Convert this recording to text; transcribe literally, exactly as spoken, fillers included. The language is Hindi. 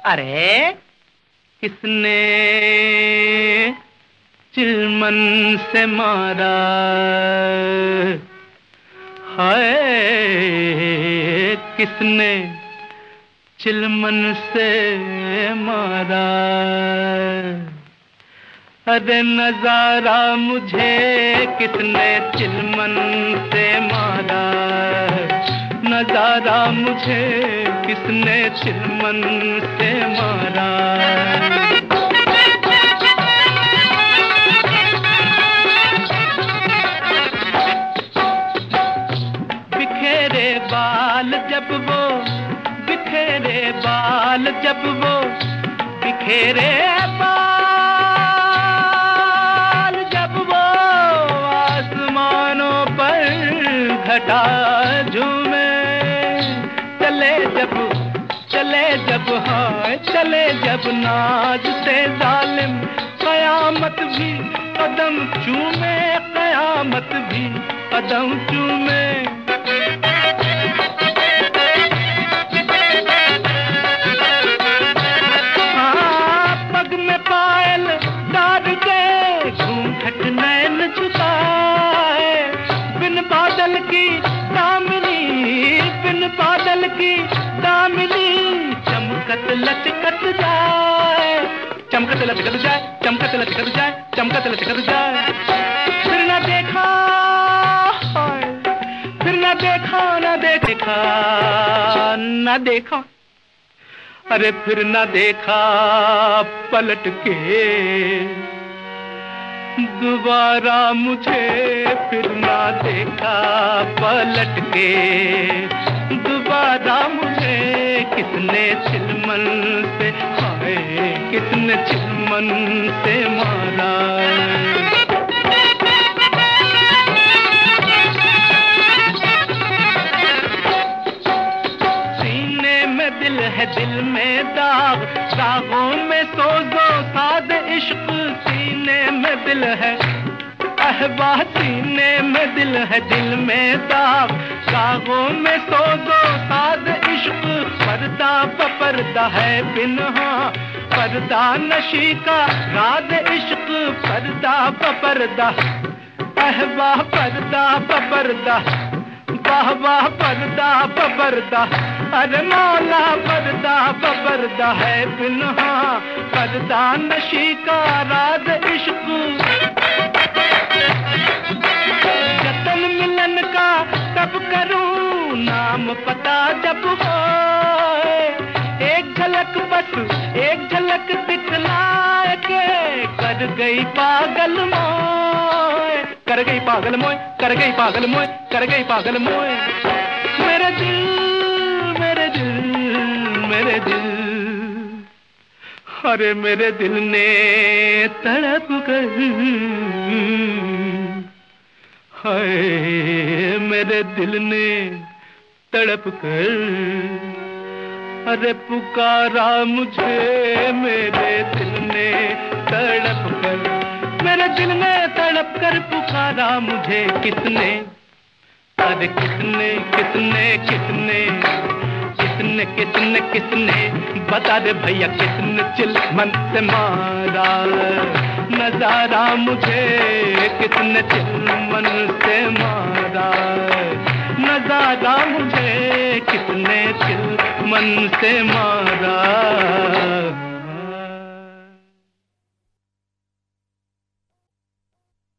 अरे किसने चिलमन से मारा, हाय किसने चिलमन से मारा। अरे नजारा मुझे किसने चिलमन से मारा, नजारा मुझे किसने चिलमन से मारा। बिखेरे बाल जब वो, बिखेरे बाल जब वो, बिखेरे बाल जब वो आसमानों पर घटा झूमे, चले जब चले जब हाय चले जब नाज से जालिम, कयामत भी कदम चूमे, कयामत भी कदम चूमे। हाँ पग में पायल डाल के घूंघट नैन झुकाए, बिन बादल की दामिनी, बिन बादल की दामिनी चमकत लचकत जाए, चमकत लचकत जाए, चमकत लचकत जाए, चमकत लचकत जाए। फिर न देखा, फिर न देखा, न देखा, न देखा, अरे फिर न देखा पलट के दोबारा मुझे, फिर ना देखा पलट के दोबारा मुझे। किसने चिलमन से, हाय किसने चिलमन से मारा। सीने में दिल है, दिल में दाग, दागों में सोजो साद इश्क। सीने में दिल है अहबा, सीने में दिल है, दिल में दाग, दागों में सोजो साद इश्क। पर्दा पर्दा है बिन्हा, पर्दा नशी का राज इश्क। पर्दा पर्दा अहबा, पर्दा पर्दा वाह वाह, पर्दा पर्दा अरे मौला, पर्दा पर्दा है बिन्हा, पर्दा नशी का राज इश्क। जतन मिलन का तब करूं, नाम पता जब हो, एक झलक बस एक झलक दिखलाए के कर गई पागल मोए, कर गई पागल मोए, कर गई पागल मोए, कर गई पागल मोए। मेरे दिल, मेरे दिल, मेरे दिल, अरे मेरे दिल ने तड़प कर, हाय मेरे दिल ने तड़प कर, अरे पुकारा मुझे, मेरे दिल ने तड़प कर, मेरे दिल ने तड़प कर पुकारा मुझे। किसने, अरे किसने किसने किसने किसने किसने किसने बता दे भैया, किसने चिलमन से मारा। नजारा मुझे किसने चिलमन से मारा, नजारा मुझे किसने चिलमन से मारा।